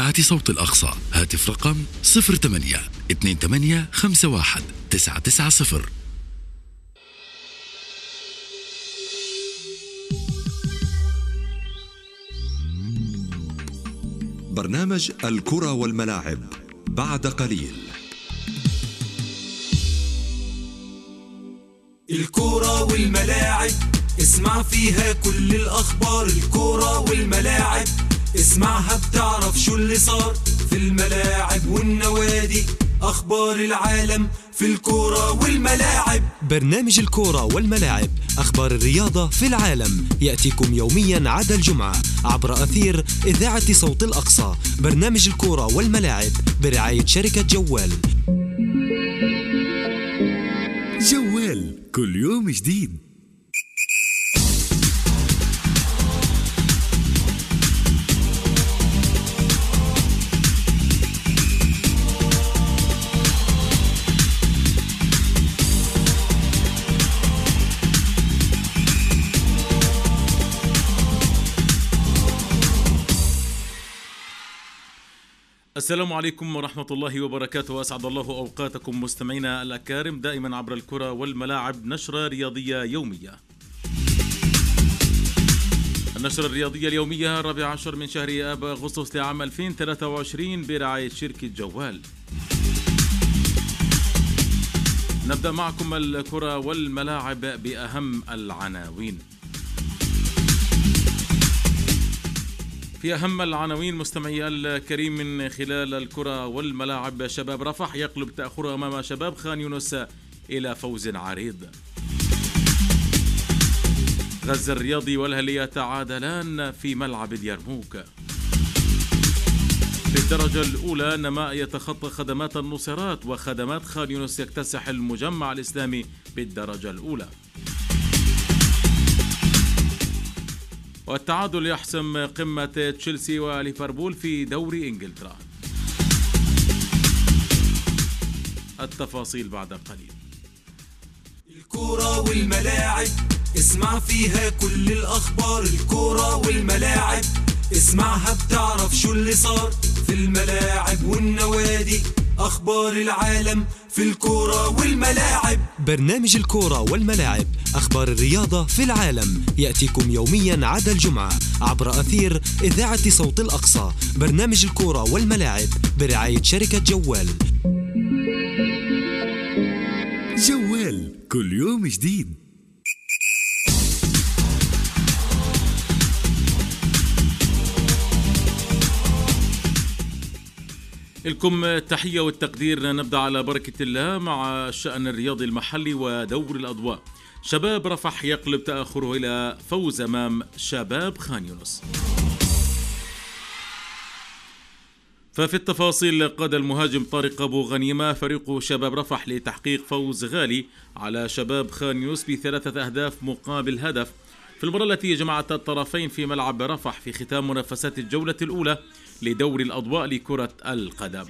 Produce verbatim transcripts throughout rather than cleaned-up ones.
إذاعة صوت الأقصى. هاتف رقم صفر ثمانية اثنين ثمانية خمسة واحد تسعة تسعة صفر. برنامج الكرة والملاعب بعد قليل. الكرة والملاعب اسمع فيها كل الأخبار. الكرة والملاعب اسمعها بتعرف شو اللي صار في الملاعب والنوادي. أخبار العالم في الكرة والملاعب. برنامج الكرة والملاعب، أخبار الرياضة في العالم، يأتيكم يوميا عدا الجمعة عبر أثير إذاعة صوت الأقصى. برنامج الكرة والملاعب برعاية شركة جوال. جوال كل يوم جديد. السلام عليكم ورحمة الله وبركاته، أسعد الله أوقاتكم مستمعينا الأكارم دائما عبر الكرة والملاعب، نشرة رياضية يومية. النشرة الرياضية اليومية الرابع عشر من شهر آب أغسطس لعام ألفين وثلاثة وعشرين برعاية شركة جوال. نبدأ معكم الكرة والملاعب بأهم العناوين. في أهم العناوين مستمعي الكريم من خلال الكرة والملاعب: شباب رفح يقلب تأخره أمام شباب خان يونس إلى فوز عريض. غزة الرياضي والهلية يتعادلان في ملعب اليرموك. في الدرجة الأولى نماء يتخطى خدمات النصيرات، وخدمات خان يونس يكتسح المجمع الإسلامي بالدرجة الأولى. والتعادل يحسم قمة تشيلسي وليفربول في دوري إنجلترا. التفاصيل بعد قليل. الكرة والملاعب اسمع فيها كل الأخبار. الكرة والملاعب اسمعها بتعرف شو اللي صار في الملاعب والنوادي. أخبار العالم في الكرة والملاعب. برنامج الكرة والملاعب، أخبار الرياضة في العالم، يأتيكم يوميا عدا الجمعة عبر أثير إذاعة صوت الأقصى. برنامج الكرة والملاعب برعاية شركة جوال. جوال كل يوم جديد. لكم تحية والتقدير. نبدأ على بركة الله مع الشأن الرياضي المحلي ودور الأضواء. شباب رفح يقلب تأخره إلى فوز أمام شباب خان يونس. ففي التفاصيل، قاد المهاجم طارق أبو غنيمة فريق شباب رفح لتحقيق فوز غالي على شباب خان يونس بثلاثة أهداف مقابل هدف في المباراة التي جمعت الطرفين في ملعب رفح في ختام منافسات الجولة الأولى لدور الأضواء لكرة القدم.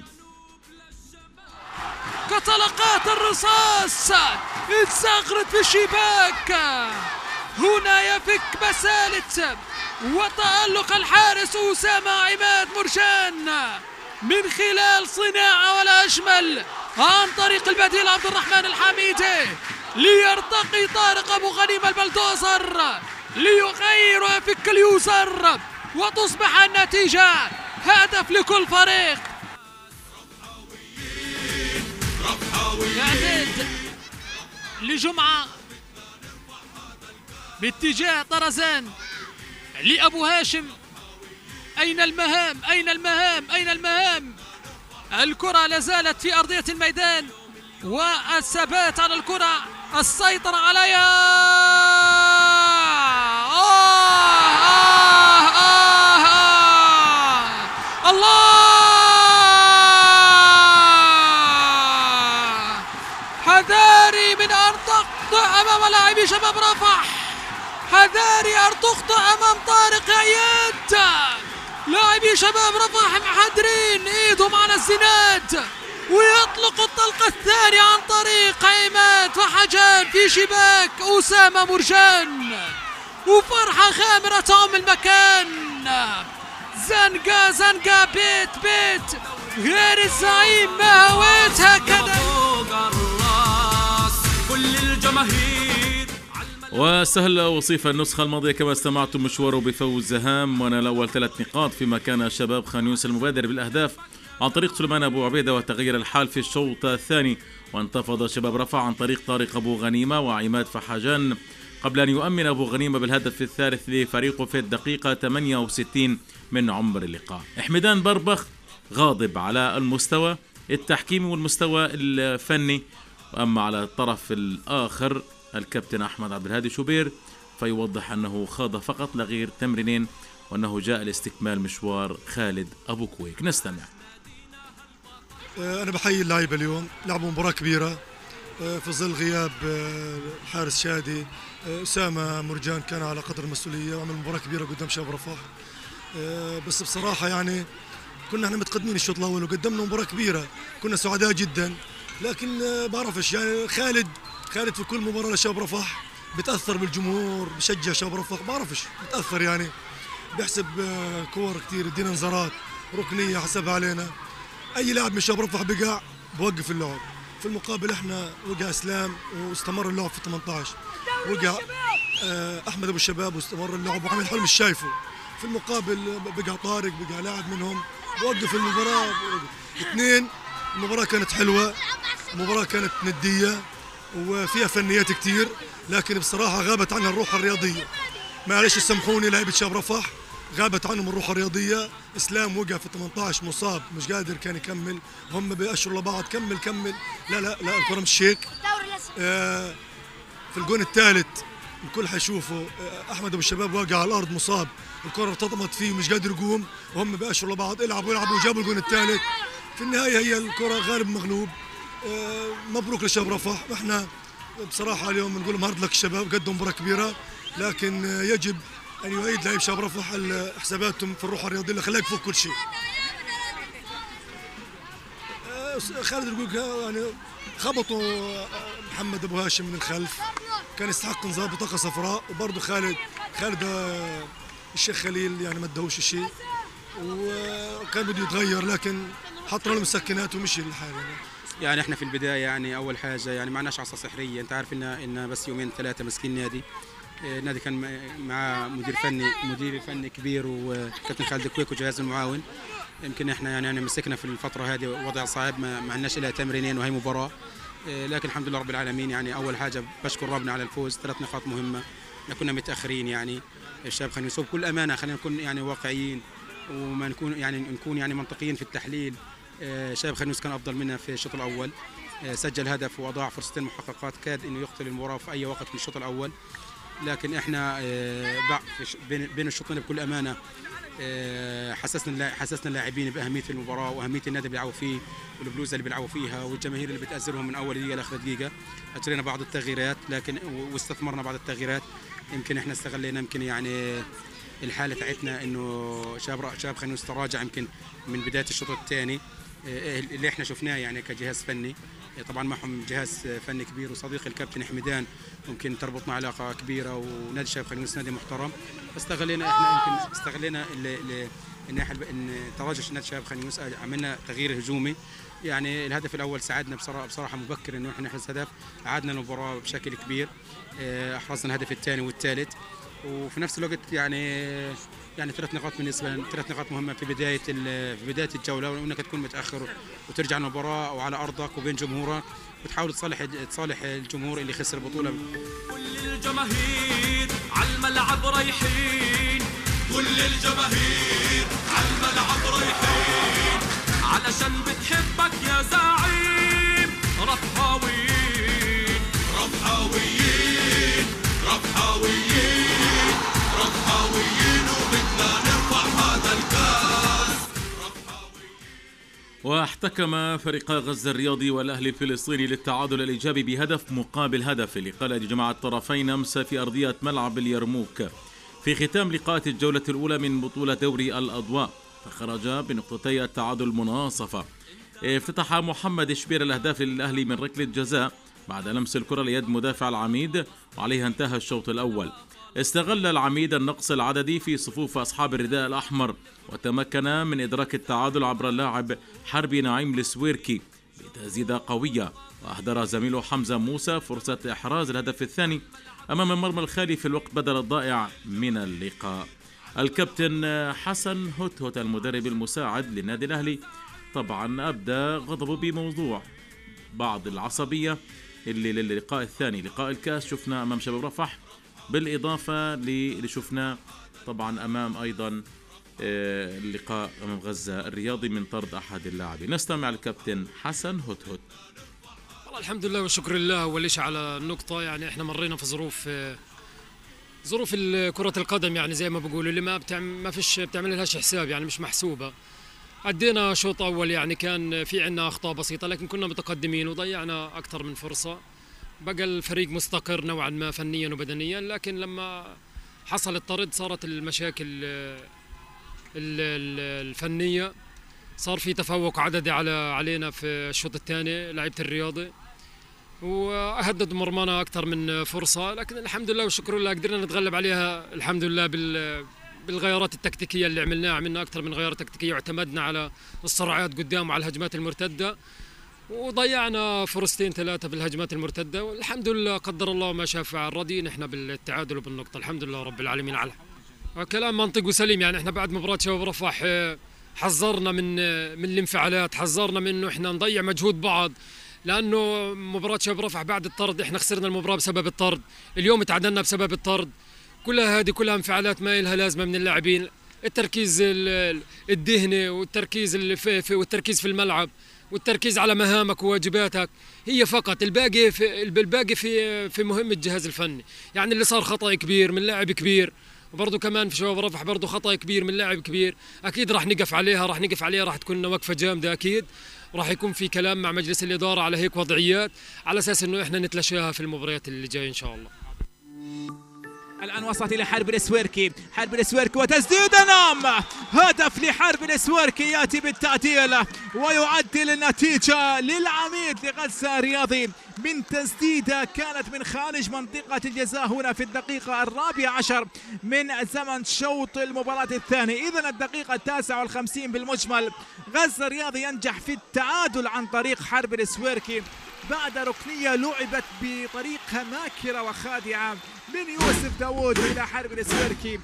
كطلقات الرصاص اتزغرت في الشباك، هنا يفك بسالة وتألق الحارس أسامة عماد مرجان من خلال صناعة ولا أجمل عن طريق البديل عبد الرحمن الحميدي، ليرتقي طارق أبو غنيمة البلدوزر ليغير ويفك اليسر، وتصبح النتيجة هدف لكل فريق. إعداد لجمعة باتجاه طرزان لأبو هاشم. أين المهام؟ أين المهام؟ أين المهام؟ الكرة لازالت في أرضية الميدان، والثبات على الكرة، السيطرة عليها. آه آه آه آه الله! حذاري من أن تخطئ أمام لاعبي شباب رفح، حذاري أن تخطئ أمام طارق عياد. لاعبي شباب رفح محضرين ايدهم على الزناد، ويطلق الطلقة الثانية عن طريق عماد وحجان في شباك أسامة مرجان، وفرحة غامرة تعم المكان. زنقة زنقة بيت بيت غير الزعيم ما هويت هكذا كل الجماهير. وسهل وصيف النسخة الماضية كما استمعتم مشواره بفوز هام ونال أول ثلاث نقاط، فيما كان شباب خان يونس المبادر بالأهداف عن طريق سليمان أبو عبيدة، وتغير الحال في الشوط الثاني وانتفض شباب رفح عن طريق طارق أبو غنيمة وعماد فحاجان، قبل أن يؤمن أبو غنيمة بالهدف الثالث لفريقه في الدقيقة ثمانية وستين من عمر اللقاء. حمدان بربخ غاضب على المستوى التحكيمي والمستوى الفني، وأما على الطرف الآخر الكابتن أحمد عبد الهادي شوبير فيوضح أنه خاض فقط لغير تمرينين، وأنه جاء لاستكمال مشوار خالد أبو كويك. نستمع. أنا بحيي اللعيبة اليوم، لعبوا مباراة كبيرة في ظل غياب الحارس شادي. أسامة مرجان كان على قدر المسؤولية وعمل مباراة كبيرة قدام شباب رفح. بس بصراحة يعني كنا احنا متقدمين الشوط الأول وقدمنا مباراة كبيرة، كنا سعداء جدا، لكن بعرفش يعني خالد خالد في كل مباراة لشباب رفح بتأثر بالجمهور، بشجع شباب رفح، بعرفش بتأثر يعني، بيحسب كور كتير، يدينا انذارات ركنية حسبها علينا. أي لاعب من شباب رفح بقع بوقف اللعب. في المقابل احنا وقع اسلام واستمر اللعب في ثمانية عشر، وقع احمد ابو الشباب واستمر اللعب، وعمل حلم مش شايفه. في المقابل بقع طارق، بقع لاعب منهم بوقف المباراه. اثنين، المباراه كانت حلوه، المباراه كانت نديه وفيها فنيات كتير، لكن بصراحه غابت عنها الروح الرياضيه. معلش سامحوني لعيبه شباب رفح، غابت عنهم الروح الرياضيه. اسلام وقع في ثمانية عشر مصاب، مش قادر كان يكمل، هم بيأشروا لبعض كمل كمل، لا لا لا الكره مش هيك. آه في الجون الثالث الكل حيشوفوا، آه احمد ابو الشباب واقع على الارض مصاب، الكره ارتطمت فيه مش قادر يقوم، وهم بيأشروا لبعض العبوا يلعبوا وجابوا الجون الثالث. في النهايه هي الكره غالب مغلوب. آه مبروك لشباب رفح. احنا بصراحه اليوم نقول لهم هارد لك الشباب، قدموا مباراه كبيره، لكن آه يجب أن يعيد لعيب شباب رفح حساباتهم في الروح الرياضية اللي خلاك فوق كل شيء. خالد يقول يعني خبطوا محمد أبو هاشم من الخلف، كان يستحق انذار بطاقة صفراء، وبرضه خالد خالد الشيخ خليل يعني ما ادهوش شيء، وكان بده يتغير لكن حط له مسكنات ومشي الحال يعني. يعني احنا في البداية يعني أول حاجة يعني ما عندناش عصا سحرية، أنت عارف إن إن بس يومين ثلاثة مسكين نادي. النادي كان مع مدير فني مدير فني كبير وكابتن خالد كويك وجهاز المعاون. يمكن احنا يعني, يعني مسكنا في الفتره هذه وضع صعب، ما عندناش الا تمرينين وهي مباراه، لكن الحمد لله رب العالمين. يعني اول حاجه بشكر ربنا على الفوز، ثلاث نقاط مهمه، كنا متاخرين يعني. الشباب خلينا نسوق بكل امانه، خلينا نكون يعني واقعيين وما نكون يعني نكون يعني منطقيين في التحليل. شباب خلينا كان افضل منا في الشوط الاول، سجل هدف واضاع فرصتين محققات، كاد انه يقتل المباراه في اي وقت من الشوط الاول. لكن احنا بين الشوطين بكل امانه حسسنا حسسنا اللاعبين باهميه المباراه واهميه النادي اللي بيلعبوا فيه والبلوزه اللي بيلعبوا فيها والجماهير اللي بتاثرهم من اول دقيقه لاخر دقيقه. اجرينا بعض التغييرات لكن واستثمرنا بعض التغييرات. يمكن احنا استغلينا يمكن يعني الحاله تاعتنا انه شباب شباب خلينا نتراجع يمكن من بدايه الشوط الثاني اللي احنا شفناه يعني كجهاز فني. طبعا معهم جهاز فني كبير وصديق الكابتن حمدان، ممكن تربطنا علاقه كبيره، ونادي شباب خلينا نادي محترم. استغلينا احنا يمكن استغلينا ان ان تراجع نادي شباب خلينا عملنا تغيير هجومي. يعني الهدف الاول ساعدنا بصراحه بصراحه مبكر انه احنا نحرز هدف، عادنا المباراه بشكل كبير، احرزنا الهدف الثاني والثالث، وفي نفس الوقت يعني يعني ثلاث نقاط بالنسبه لنا، ثلاث نقاط مهمه في بدايه في بدايه الجوله، وانك تكون متاخر وترجع المباراه وعلى ارضك وبين جمهورك وتحاول تصالح تصالح الجمهور اللي خسر البطوله. كل الجماهير على الملعب رايحين، كل الجماهير على الملعب رايحين، علشان بتحبك يا زعيم. رفحاويين رفحاويين رفحاويين رفحاويين وبدنا نرفع هذا الكاس. واحتكم فريقا غزة الرياضي والأهلي الفلسطيني للتعادل الإيجابي بهدف مقابل هدف اللقاء الذي جمع الطرفين أمس في أرضية ملعب اليرموك في ختام لقاءات الجولة الأولى من بطولة دوري الأضواء، فخرج بنقطتي التعادل المناصفة. افتتح محمد شبير الأهداف للأهلي من ركلة جزاء بعد لمس الكرة ليد مدافع العميد، وعليها انتهى الشوط الأول. استغل العميد النقص العددي في صفوف أصحاب الرداء الأحمر وتمكن من إدراك التعادل عبر اللاعب حربي نعيم السويركي بتسديدة قوية، وأهدر زميله حمزة موسى فرصة إحراز الهدف الثاني أمام المرمى الخالي في الوقت بدل الضائع من اللقاء. الكابتن حسن هوتهوت المدرب المساعد للنادي الأهلي طبعا أبدى غضبه بموضوع بعض العصبية اللي للقاء الثاني لقاء الكاس شفنا أمام شباب رفح، بالإضافة اللي شفناه طبعا أمام أيضا اللقاء أمام غزة الرياضي من طرد أحد اللاعبين. نستمع الكابتن حسن هوتهوت. والله الحمد لله والشكر لله وليش على النقطة. يعني احنا مرينا في ظروف ظروف كرة القدم، يعني زي ما بقولوا اللي ما بتعمل ما فيش بتعمل لهاش حساب، يعني مش محسوبة. عدينا شوط أول يعني كان في عنا أخطاء بسيطة، لكن كنا متقدمين وضيعنا أكثر من فرصة. بقى الفريق مستقر نوعا ما فنيا وبدنيا، لكن لما حصل الطرد صارت المشاكل الفنية، صار في تفوق عددي على علينا في الشوط الثاني لعيبة الرياضي، وأهدد مرمانا أكثر من فرصة، لكن الحمد لله والشكر لله قدرنا نتغلب عليها الحمد لله بال بالغيارات التكتيكية اللي عملناها. عملنا أكثر من غيارة تكتيكية واعتمدنا على السرعات قدام وعلى الهجمات المرتدة، وضيعنا فرصتين ثلاثة بالهجمات المرتدة، والحمد لله قدر الله ما شاء فعل. راضيين احنا بالتعادل وبالنقطة الحمد لله رب العالمين. على كلام منطقي وسليم، يعني احنا بعد مباراة شباب رفح حذرنا من من الانفعالات، حذرنا من انه احنا نضيع مجهود بعض، لانه مباراة شباب رفح بعد الطرد احنا خسرنا المباراة بسبب الطرد، اليوم تعادلنا بسبب الطرد. كلها هذه كلها انفعالات ما لها لازمة من اللاعبين. التركيز الذهني والتركيز اللي في, في والتركيز في الملعب والتركيز على مهامك وواجباتك هي فقط، الباقي في الباقي في في مهمة الجهاز الفني. يعني اللي صار خطأ كبير من لاعب كبير، وبرضه كمان في شباب رفح برضه خطأ كبير من لاعب كبير، اكيد راح نقف عليها راح نقف عليها راح تكون وقفة جامدة اكيد، وراح يكون في كلام مع مجلس الإدارة على هيك وضعيات على اساس انه احنا نتلاشاها في المباريات اللي جايه ان شاء الله. الآن وصلت إلى حرب السويركي، حرب السويركي وتسديد نعم، هدف لحرب السويركي يأتي بالتعديل ويعدل النتيجة للعميد لغزة الرياضي من تسديدة كانت من خارج منطقة الجزاء هنا في الدقيقة الرابعة عشر من زمن شوط المباراة الثاني. إذن الدقيقة التاسعة والخمسين بالمجمل، غزة الرياضي ينجح في التعادل عن طريق حرب السويركي بعد ركنية لعبت بطريقة ماكرة وخادعة من يوسف داوود إلى حرب السويركي.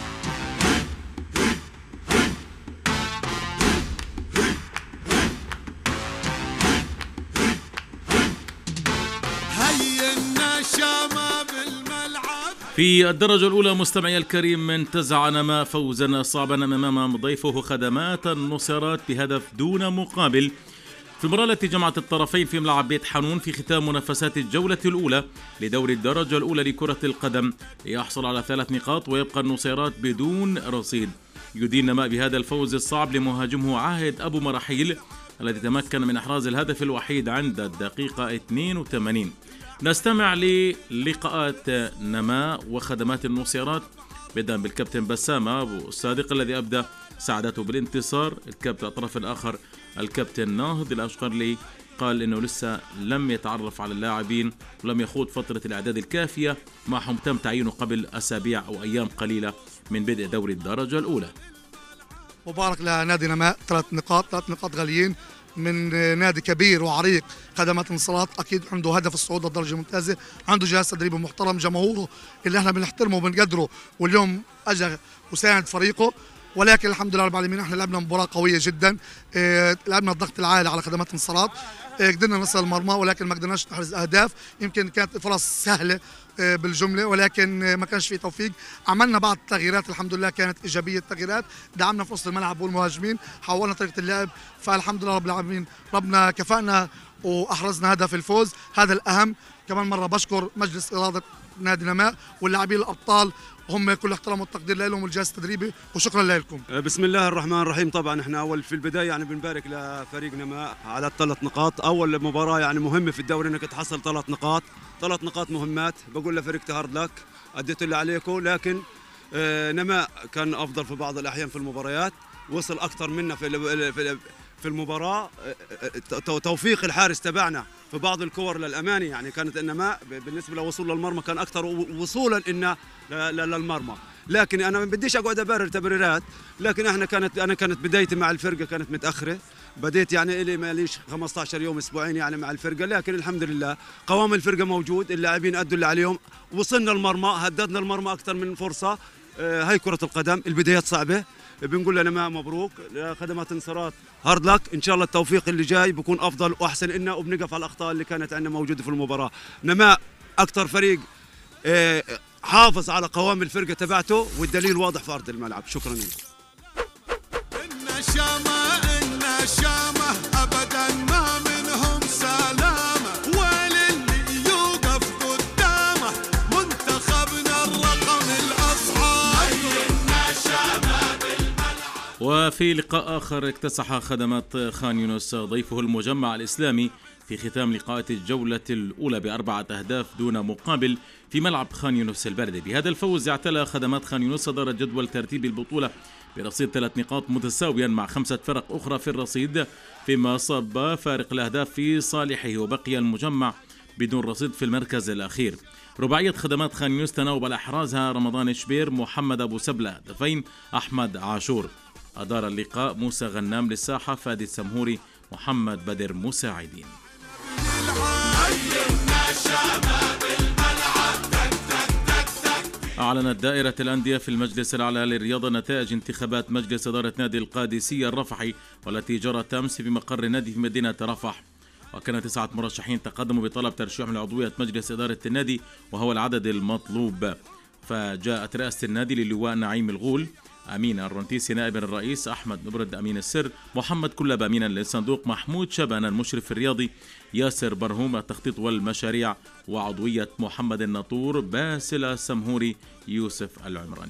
في الدرجة الأولى مستمعي الكريم انتزع نماء فوزا صعبا أمام ضيفه خدمات النصيرات بهدف دون مقابل في المباراة التي جمعت الطرفين في ملعب بيت حانون في ختام منافسات الجولة الأولى لدوري الدرجة الأولى لكرة القدم، ليحصل على ثلاث نقاط ويبقى النصيرات بدون رصيد. يدين نماء بهذا الفوز الصعب لمهاجمه عاهد أبو مراحيل الذي تمكن من إحراز الهدف الوحيد عند الدقيقة اثنين وثمانين. نستمع للقاءات نماء وخدمات النصيرات بدءا بالكابتن بسامة أبو الصادق الذي أبدى ساعدته بالانتصار. الكابتن الطرف الآخر الكابتن ناهض الأشقرلي قال إنه لسه لم يتعرف على اللاعبين ولم يخوض فترة الإعداد الكافية معهم، تم تعيينه قبل أسابيع أو أيام قليلة من بدء دوري الدرجة الأولى. مبارك لنادي نماء، ثلاث نقاط ثلاث نقاط غاليين من نادي كبير وعريق خدمات النصيرات، اكيد عنده هدف الصعود للدرجه الممتازه، عنده جهاز تدريبي محترم، جمهوره اللي احنا بنحترمه وبنقدره واليوم اجى وساعد فريقه. ولكن الحمد لله رب العالمين احنا لعبنا مباراه قويه جدا، اه لعبنا الضغط العالي على خدمات النصيرات، اه قدرنا نصل المرمى ولكن ما قدرناش نحرز اهداف. يمكن كانت فرص سهله اه بالجمله ولكن اه ما كانش في توفيق. عملنا بعض التغييرات الحمد لله كانت ايجابيه التغييرات، دعمنا في وسط الملعب والمهاجمين، حولنا طريقه اللعب، فالحمد لله رب العالمين ربنا كفانا واحرزنا هدف الفوز، هذا الاهم. كمان مره بشكر مجلس اداره نادي نماء واللاعبين الابطال، هم كل احترام والتقدير لهم والجهاز التدريبي، وشكرا لكم. بسم الله الرحمن الرحيم. طبعا احنا اول في البدايه يعني بنبارك لفريق نماء على الثلاث نقاط، اول مباراه يعني مهمه في الدوري انك تحصل ثلاث نقاط، ثلاث نقاط مهمات. بقول لفريق تهارد لك، اديتوا اللي عليكم، لكن نماء كان افضل في بعض الاحيان في المباريات، وصل اكثر منا في في المباراة توفيق الحارس تبعنا في بعض الكور للأمانة، يعني كانت إنما بالنسبة لوصول للمرمى كان أكثر وصولا إن للمرمى، لكن أنا ما بديش أقعد أبرر تبريرات، لكن إحنا كانت أنا كانت بدايتي مع الفرقة كانت متأخرة، بديت يعني إلي ماليش خمسة عشر يوم أسبوعين يعني مع الفرقة، لكن الحمد لله قوام الفرقة موجود، اللاعبين أدوا اللي عليهم، وصلنا المرمى، هددنا المرمى أكثر من فرصة. هاي كرة القدم، البدايات صعبة، بنقول لنا ما مبروك خدمات انتصارات، هارد لك، ان شاء الله التوفيق اللي جاي بيكون افضل واحسن لنا، وبنقف على الاخطاء اللي كانت عندنا موجوده في المباراه. نماء اكثر فريق حافظ على قوام الفرقه تبعته، والدليل واضح في ارض الملعب. شكرا لكم. النشامه النشامه ابدا ما منهم سلامه، وللي يوقف قدامه منتخبنا الرقم الاصحاب. وفي لقاء آخر اكتسح خدمات خان يونس ضيفه المجمع الإسلامي في ختام لقاءات الجولة الأولى بأربعة أهداف دون مقابل في ملعب خان يونس البلدي. بهذا الفوز اعتلى خدمات خان يونس صدارة جدول ترتيب البطولة برصيد ثلاث نقاط متساويا مع خمسة فرق أخرى في الرصيد، فيما صب فارق الأهداف في صالحه، وبقي المجمع بدون رصيد في المركز الأخير. رباعية خدمات خان يونس تناوب أحرازها رمضان شبير، محمد أبو سبلة هدفين، أحمد عاشور. أدار اللقاء موسى غنام للساحة، فادي السمهوري، محمد بدر مساعدين. أعلنت دائرة الأندية في المجلس الأعلى للرياضة نتائج انتخابات مجلس إدارة نادي القادسية الرفحي والتي جرت أمس في مقر النادي في مدينة رفح، وكان تسعة مرشحين تقدموا بطلب ترشيحهم لعضوية مجلس إدارة النادي وهو العدد المطلوب. فجاءت رئاسة النادي للواء نعيم الغول، أمين الرنتيسي نائب الرئيس، أحمد نبرد أمين السر، محمد كلاب أمينا للصندوق، محمود شبان المشرف الرياضي، ياسر برهوم التخطيط والمشاريع، وعضوية محمد الناطور، باسل السمهوري، يوسف العمراني.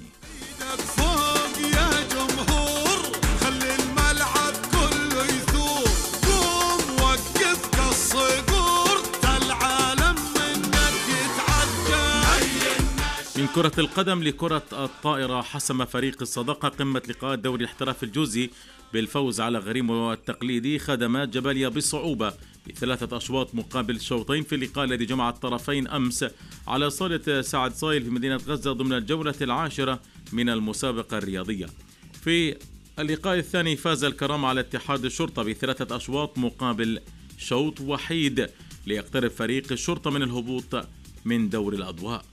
من كرة القدم لكرة الطائرة، حسم فريق الصداقة قمة لقاء دوري الاحتراف الجوزي بالفوز على غريمه التقليدي خدمات جباليا بصعوبة بثلاثة أشواط مقابل شوطين في اللقاء الذي جمع الطرفين أمس على صالة سعد صايل في مدينة غزة ضمن الجولة العاشرة من المسابقة الرياضية. في اللقاء الثاني فاز الكرام على اتحاد الشرطة بثلاثة أشواط مقابل شوط وحيد ليقترب فريق الشرطة من الهبوط من دور الأضواء.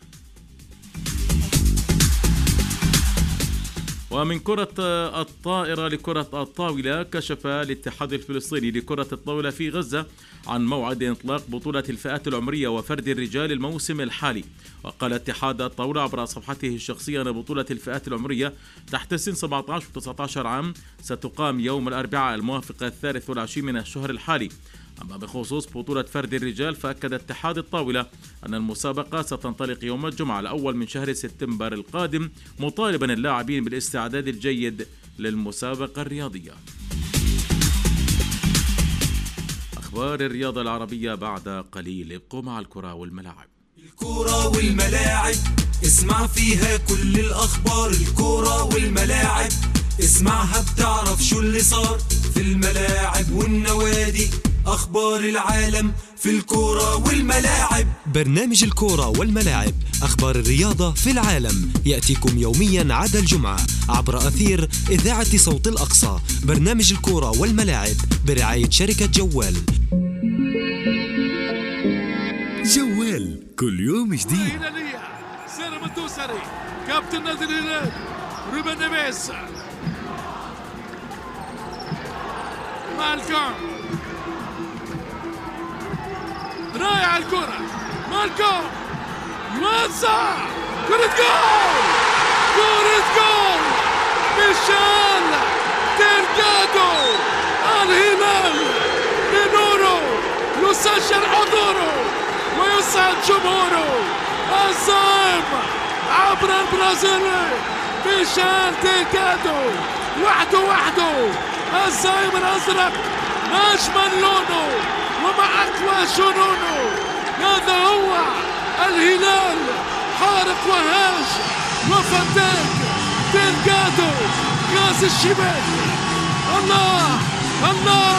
ومن كرة الطائرة لكرة الطاولة، كشف الاتحاد الفلسطيني لكرة الطاولة في غزة عن موعد إطلاق بطولة الفئات العمرية وفرد الرجال الموسم الحالي. وقال اتحاد الطاولة عبر صفحته الشخصية أن بطولة الفئات العمرية تحت سن سبعة عشر و تسعة عشر عام ستقام يوم الأربعاء الموافق الثالث والعشرين من الشهر الحالي. أما بخصوص بطولة فرد الرجال، فأكد اتحاد الطاولة أن المسابقة ستنطلق يوم الجمعة الأول من شهر سبتمبر القادم، مطالبا اللاعبين بالاستعداد الجيد للمسابقة الرياضية. أخبار الرياضة العربية بعد قليل، ابقوا مع الكرة والملاعب. الكرة والملاعب اسمع فيها كل الأخبار، الكرة والملاعب اسمعها بتعرف شو اللي صار في الملاعب والنوادي، أخبار العالم في الكرة والملاعب. برنامج الكرة والملاعب، أخبار الرياضة في العالم، يأتيكم يوميا عدا الجمعة عبر أثير إذاعة صوت الأقصى. برنامج الكرة والملاعب برعاية شركة جوال. جوال كل يوم جديد. هلالية سالم الدوسري كابتن نادي الهلال، روبن نيفيز مالكوم، رايع الكرة، مالكوم يوزع، كرة جول، كرة جول، ميشيل ديلغادو، الهلال بنوره يسجل حضوره ويسعد جمهوره. الزعيم عبر البرازيلي ميشيل ديلغادو، وحده وحده الزعيم الأزرق ما أجمل لونه وما أقوى جنونه. هذا هو الهلال، حارق وهاج وفتاك ديلغادو، غاز الشمال. الله الله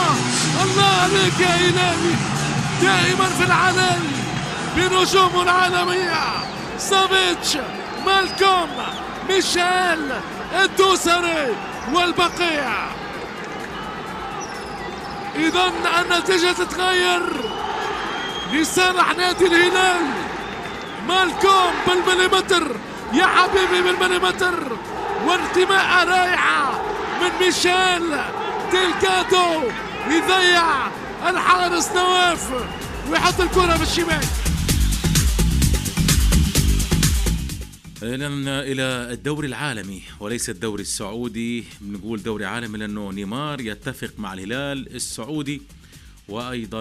خليك يا هلالي دائما في العلن بنجوم عالمية. سافيتش، مالكوم، ميشيل، الدوسري والبقيع. إذا النتيجة تتغير لصالح نادي الهلال. مالكوم بالمليمتر يا حبيبي بالمليمتر، وانتماء رائعة من ميشيل ديلغادو يضيع الحارس نواف ويحط الكرة بالشمال. إلى إلى الدوري العالمي وليس الدوري السعودي. بنقول دوري عالمي لأنه نيمار يتفق مع الهلال السعودي، وأيضا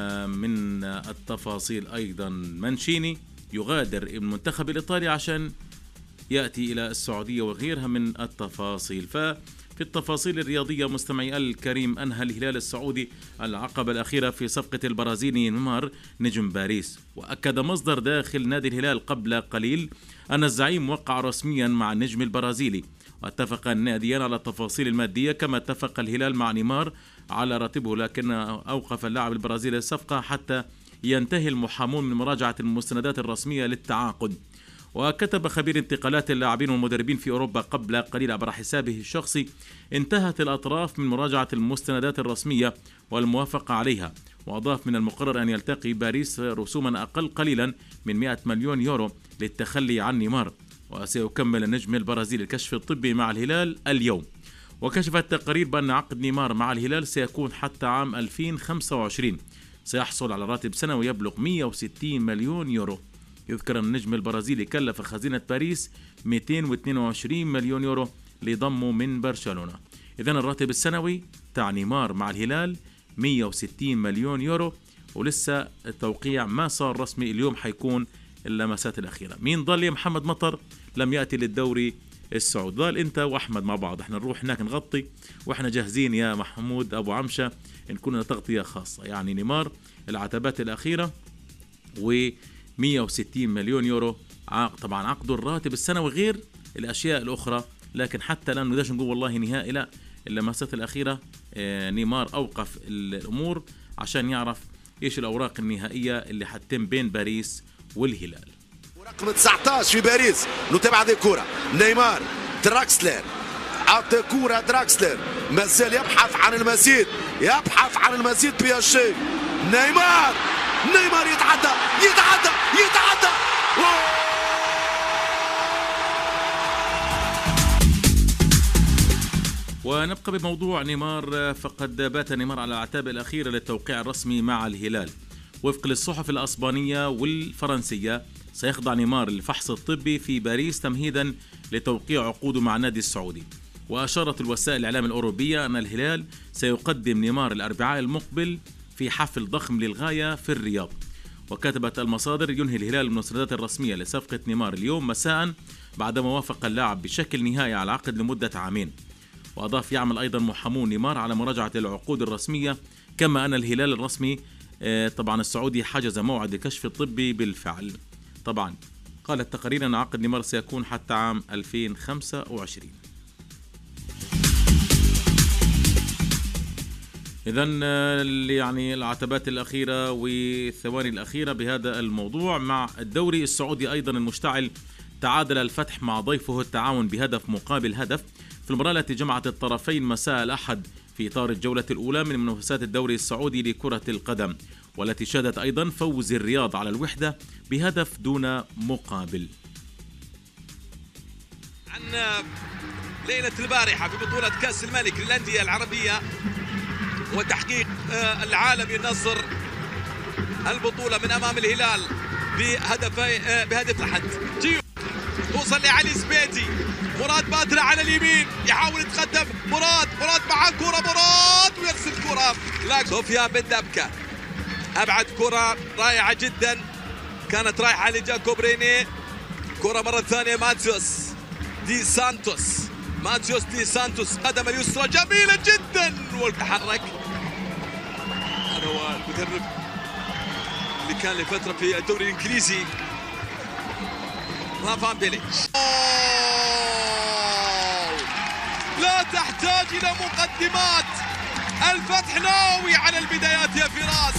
من التفاصيل أيضا مانشيني يغادر المنتخب الإيطالي عشان يأتي إلى السعودية وغيرها من التفاصيل. ففي التفاصيل الرياضية مستمعي الكريم، أنهى الهلال السعودي العقبة الأخيرة في صفقة البرازيلي نيمار نجم باريس. وأكد مصدر داخل نادي الهلال قبل قليل أن الزعيم وقع رسميا مع النجم البرازيلي، واتفق الناديان على التفاصيل المادية كما اتفق الهلال مع نيمار على راتبه، لكن أوقف اللاعب البرازيلي الصفقة حتى ينتهي المحامون من مراجعة المستندات الرسمية للتعاقد. وكتب خبير انتقالات اللاعبين والمدربين في أوروبا قبل قليل عبر حسابه الشخصي: انتهت الأطراف من مراجعة المستندات الرسمية والموافقة عليها. وأضاف: من المقرر أن يلتقي باريس رسوما أقل قليلا من مئة مليون يورو للتخلي عن نيمار. وسيكمل النجم البرازيلي الكشف الطبي مع الهلال اليوم. وكشفت التقارير بأن عقد نيمار مع الهلال سيكون حتى عام ألفين وخمسة وعشرين. سيحصل على راتب سنوي يبلغ مئة وستين مليون يورو. يذكر أن النجم البرازيلي كلف خزينة باريس مئتين واثنين وعشرين مليون يورو لضمه من برشلونة. إذن الراتب السنوي تاع نيمار مع الهلال مئة وستين مليون يورو، ولسه التوقيع ما صار رسمي. اليوم حيكون اللمسات الأخيرة. مين ضل يا محمد مطر؟ لم يأتي للدوري السعودي. ضل أنت وأحمد مع بعض، احنا نروح هناك نغطي، وإحنا جاهزين يا محمود أبو عمشة نكون لنا تغطية خاصة. يعني نيمار العتبات الأخيرة و مئة وستين مليون يورو عقد، طبعا عقده الراتب السنوي غير الأشياء الأخرى. لكن حتى الآن نقدرش نقول والله نهائي، لا، اللمسات الأخيرة نيمار أوقف الأمور عشان يعرف إيش الأوراق النهائية اللي حتتم بين باريس والهلال. ورقم تسعطاش في باريس. نتابع هذه الكرة، نيمار، دراكسلر، عطى كرة دراكسلر، مازال يبحث عن المزيد، يبحث عن المزيد بياشي. نيمار، نيمار يتعدى يتعدى يتعدى. ونبقى بموضوع نيمار، فقد بات نيمار على العتاب الأخيرة للتوقيع الرسمي مع الهلال. وفق للصحف الأسبانية والفرنسية سيخضع نيمار للفحص الطبي في باريس تمهيدا لتوقيع عقوده مع النادي السعودي. وأشارت الوسائل الإعلام الأوروبية أن الهلال سيقدم نيمار الأربعاء المقبل في حفل ضخم للغاية في الرياض. وكتبت المصادر: ينهي الهلال المستندات الرسمية لصفقة نيمار اليوم مساء بعدما وافق اللاعب بشكل نهائي على العقد لمدة عامين. وأضاف: يعمل أيضا محامون نيمار على مراجعة العقود الرسمية، كما أن الهلال الرسمي طبعا السعودي حجز موعد الكشف الطبي بالفعل. طبعا قال التقارير أن عقد نيمار سيكون حتى عام ألفين وخمسة وعشرين. إذن يعني العتبات الأخيرة والثواني الأخيرة بهذا الموضوع. مع الدوري السعودي أيضا المشتعل، تعادل الفتح مع ضيفه التعاون بهدف مقابل هدف في المباراة التي جمعت الطرفين مساء الأحد في إطار الجولة الأولى من منافسات الدوري السعودي لكرة القدم، والتي شهدت أيضا فوز الرياض على الوحدة بهدف دون مقابل. عن ليلة البارحة في بطولة كأس الملك للأندية العربية وتحقيق العالمي النصر البطولة من أمام الهلال بهدفي بهدف لحد. توصل لعلي سبيتي، مراد بادرة على اليمين يحاول يتقدم، مراد مراد معاه كرة، مراد ويغسل كرة. لا، سفيان بن دبكة أبعد كرة رائعة جدا كانت رايحة لجاكوب ريني. كرة مرة ثانية ماتيوس دي سانتوس، ماتيوس دي سانتوس قدم اليسرى جميلة جدا وتحرك. هذا هو المدرب اللي كان لفترة في الدوري الإنجليزي، رافان بيليتش. لا تحتاج إلى مقدمات، الفتح ناوي على البدايات يا فراس.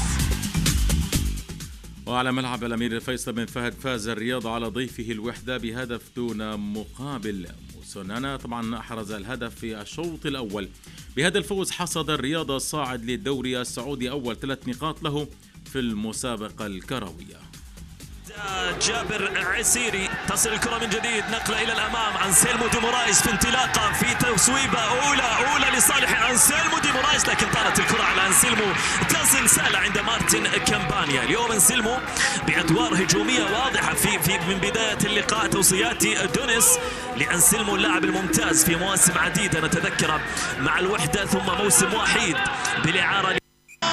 وعلى ملعب الأمير فيصل بن فهد فاز الرياض على ضيفه الوحدة بهدف دون مقابل. موسونانا طبعا أحرز الهدف في الشوط الأول. بهذا الفوز حصد الرياض الصاعد للدوري السعودي أول ثلاث نقاط له في المسابقة الكروية. جابر عسيري تصل الكرة من جديد، نقلة إلى الأمام. أنسيلمو دي مورايس في انطلاقة في تصويبة أولى أولى لصالح أنسيلمو دي مورايس، لكن طارت الكرة على أنسيلمو تصل سهلة عند مارتن كامبانيا. اليوم أنسيلمو بأدوار هجومية واضحة في في من بداية اللقاء. توصيات دونيس لأنسيلمو اللاعب الممتاز في مواسم عديدة نتذكره مع الوحدة ثم موسم وحيد بالإعارة.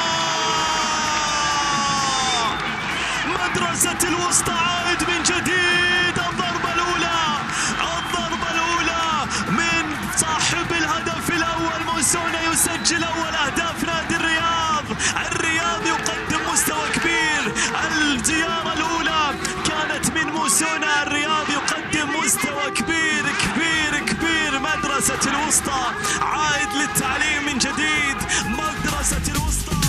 مدرسة الوسطى عائد من جديد. الضربة الأولى الضربة الأولى من صاحب الهدف الأول موسونا يسجل أول أهداف نادي الرياض. الرياض يقدم مستوى كبير. الزيارة الأولى كانت من موسونا. الرياض يقدم مستوى كبير كبير كبير. مدرسة الوسطى عائد للتعليم من جديد. مدرسة الوسطى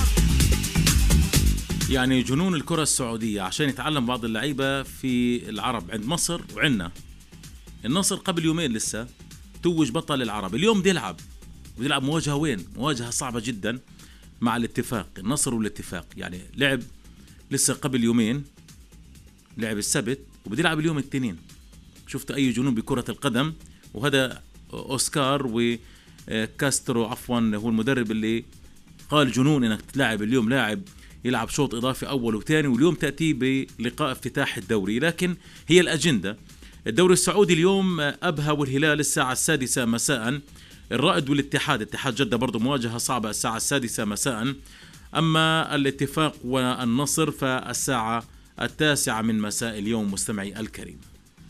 يعني جنون الكرة السعودية عشان يتعلم بعض اللعيبة في العرب عند مصر وعنا. النصر قبل يومين لسه توج بطل العرب، اليوم بده يلعب بده يلعب مواجهة وين؟ مواجهة صعبة جدا مع الاتفاق. النصر والاتفاق يعني لعب لسه قبل يومين، لعب السبت وبده يلعب اليوم الاثنين. شفت أي جنون بكرة القدم. وهذا أوسكار وكاسترو عفوا هو المدرب اللي قال جنون انك تلعب اليوم لاعب يلعب شوط إضافي أول وثاني، واليوم تأتي بلقاء افتتاح الدوري. لكن هي الأجندة الدوري السعودي اليوم أبها والهلال الساعة السادسة مساء. الرائد والاتحاد، اتحاد جدة برضو مواجهة صعبة الساعة السادسة مساء. أما الاتفاق والنصر فالساعة التاسعة من مساء اليوم. مستمعي الكريم،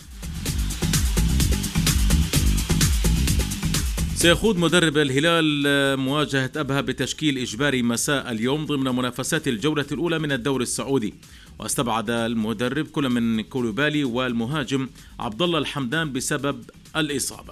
سيخوض مدرب الهلال مواجهة أبها بتشكيل إجباري مساء اليوم ضمن منافسات الجولة الأولى من الدوري السعودي. واستبعد المدرب كل من كولوبالي والمهاجم عبد الله الحمدان بسبب الإصابة.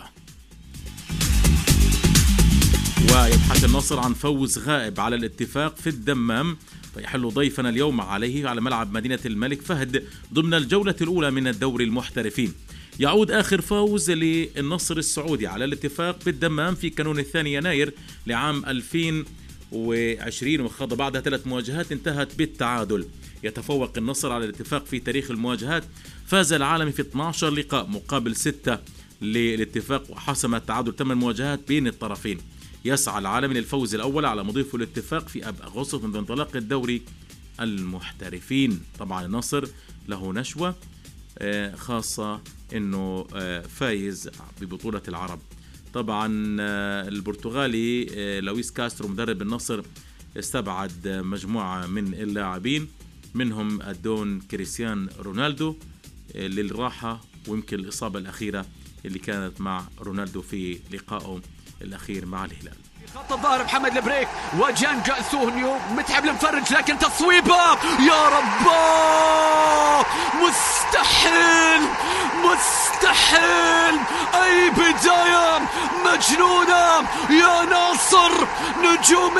ويبحث النصر عن فوز غائب على الاتفاق في الدمام، فيحل ضيفنا اليوم عليه على ملعب مدينة الملك فهد ضمن الجولة الأولى من الدوري المحترفين. يعود آخر فوز للنصر السعودي على الاتفاق بالدمام في كانون الثاني يناير لعام ألفين وعشرين، وخاض بعدها ثلاث مواجهات انتهت بالتعادل. يتفوق النصر على الاتفاق في تاريخ المواجهات، فاز العالمي في اثني عشر لقاء مقابل ستة للاتفاق، وحسم التعادل ثمان مواجهات بين الطرفين. يسعى العالمي للفوز الأول على مضيفه الاتفاق في أب أغسطس من انطلاق الدوري المحترفين. طبعا النصر له نشوة خاصة انه فايز ببطولة العرب. طبعا البرتغالي لويس كاسترو مدرب النصر استبعد مجموعة من اللاعبين، منهم الدون كريستيان رونالدو للراحة، ويمكن الإصابة الأخيرة اللي كانت مع رونالدو في لقائه الأخير مع الهلال. خط الظهر محمد البريك وجانجا سونيو متعب المفرج، لكن تصويبه يا رب مستحيل مستحيل. أي بداية مجنونة يا ناصر. نجوم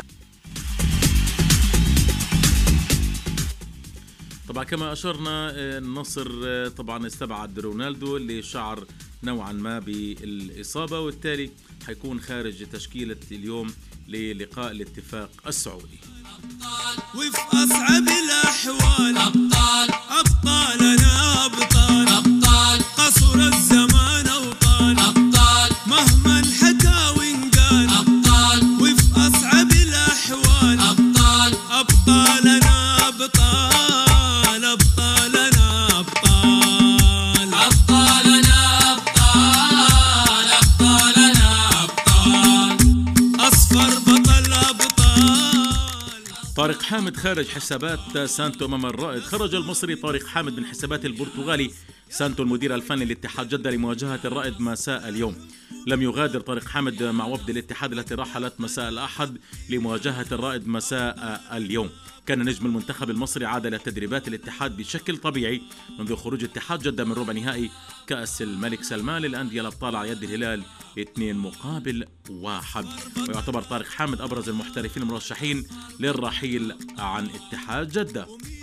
طبعا كما أشرنا النصر طبعا استبعد رونالدو اللي شعر نوعا ما بالإصابة، وبالتالي حيكون خارج تشكيلة اليوم للقاء الاتفاق السعودي. وفي أصعب الأحوال أبطال أبطالنا أبطال أبطال قصر الزمان أوطال أبطال مهما انحكى وانقال أبطال وفي أصعب الأحوال أبطال أبطالنا أبطال أبطالنا أبطال أبطالنا أبطال أبطالنا أبطال أصفر بطل أبطال. طارق حامد خارج حسابات سانتو أمام الرائد. خرج المصري طارق حامد من حسابات البرتغالي سانتو المدير الفني لاتحاد جدة لمواجهة الرائد مساء اليوم. لم يغادر طارق حامد مع وفد الاتحاد التي رحلت مساء الأحد لمواجهة الرائد مساء اليوم. كان نجم المنتخب المصري عاد إلى تدريبات الاتحاد بشكل طبيعي منذ خروج اتحاد جدة من ربع نهائي كأس الملك سلمان للأندية الأبطال على يد الهلال اثنين مقابل واحد. ويعتبر طارق حامد أبرز المحترفين المرشحين للرحيل عن اتحاد جدة.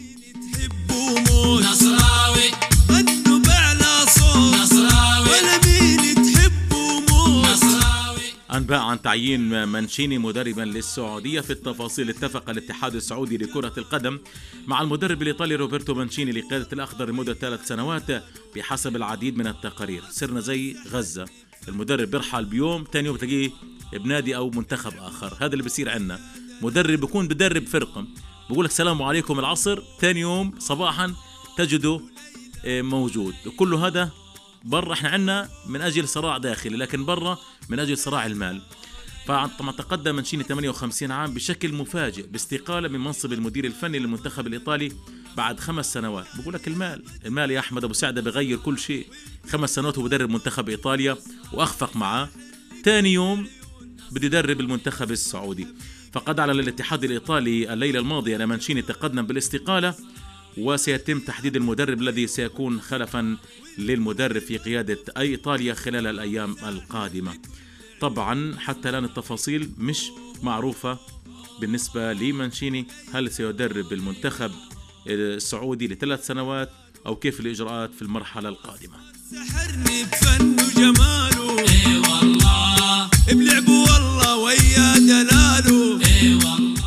نصراوي غنوا بعلى صوت نصراوي ولا مين تحبوا موت نصراوي. أنباء عن تعيين منشيني مدربا للسعودية. في التفاصيل، اتفق الاتحاد السعودي لكرة القدم مع المدرب الإيطالي روبرتو مانشيني لقيادة الأخضر لمدة ثلاث سنوات بحسب العديد من التقارير. صرنا زي غزة، المدرب بيرحل بيوم تاني يوم تلاقيه بنادي أو منتخب آخر. هذا اللي بيصير عندنا، مدرب بيكون بدرب فرقة بقول لك سلام عليكم العصر، ثاني يوم صباحا تجده موجود. كل هذا برا، احنا عندنا من اجل صراع داخلي، لكن برا من اجل صراع المال. فطبعا تقدم منشيني ثمانية وخمسين عام بشكل مفاجئ باستقالة من منصب المدير الفني للمنتخب الإيطالي بعد خمس سنوات. بقول لك المال المال يا أحمد أبو سعدة بغير كل شيء. خمس سنوات وبدرب منتخب إيطاليا وأخفق معاه، ثاني يوم بده يدرب المنتخب السعودي. فقد أعلن الاتحاد الإيطالي الليلة الماضية أن مانشيني تقدم بالاستقالة، وسيتم تحديد المدرب الذي سيكون خلفا للمدرب في قيادة أي إيطاليا خلال الأيام القادمة. طبعا حتى الآن التفاصيل مش معروفة بالنسبة لمانشيني، هل سيدرب المنتخب السعودي لثلاث سنوات أو كيف الإجراءات في المرحلة القادمة. سحرني بفن وجماله اي والله بلعبه والله ويا دلاله اي والله.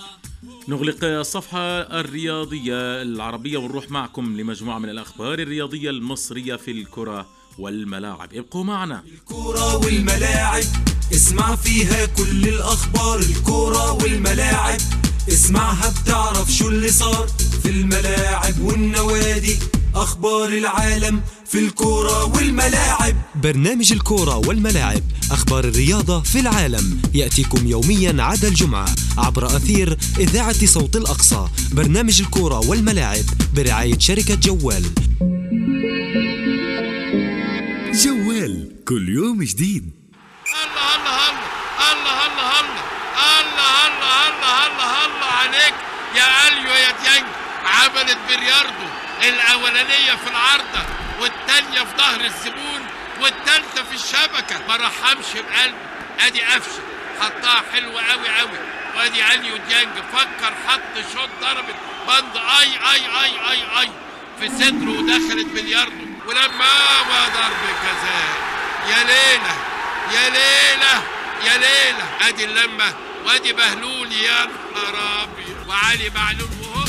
نغلق الصفحة الرياضية العربية ونروح معكم لمجموعة من الأخبار الرياضية المصرية في الكرة والملاعب. ابقوا معنا. الكرة والملاعب اسمع فيها كل الأخبار. الكرة والملاعب اسمعها بتعرف شو اللي صار في الملاعب والنوادي. أخبار العالم في الكرة والملاعب. برنامج الكرة والملاعب، أخبار الرياضة في العالم، يأتيكم يوميا عدا الجمعة عبر أثير إذاعة صوت الأقصى. برنامج الكرة والملاعب برعاية شركة جوال. جوال كل يوم جديد. الله الله الله الله الله الله الله الله الله الله عليك يا أليو يا ديانج. عملت بلياردو الأولانية في العارضة والتانية في ظهر الزبون والتالتة في الشبكة. ما رحمش بقلب. ادي قفشة حطها حلوة قوي قوي. وادي أليو ديانج فكر حط شوط ضربت بند اي اي اي اي اي في صدره ودخلت بلياردو. ولما ما ضرب جزاء يا ليلة يا ليلة يا ليلة. ادي اللمة وادي بهلول يا نهار ابيض وعلي معلول وهو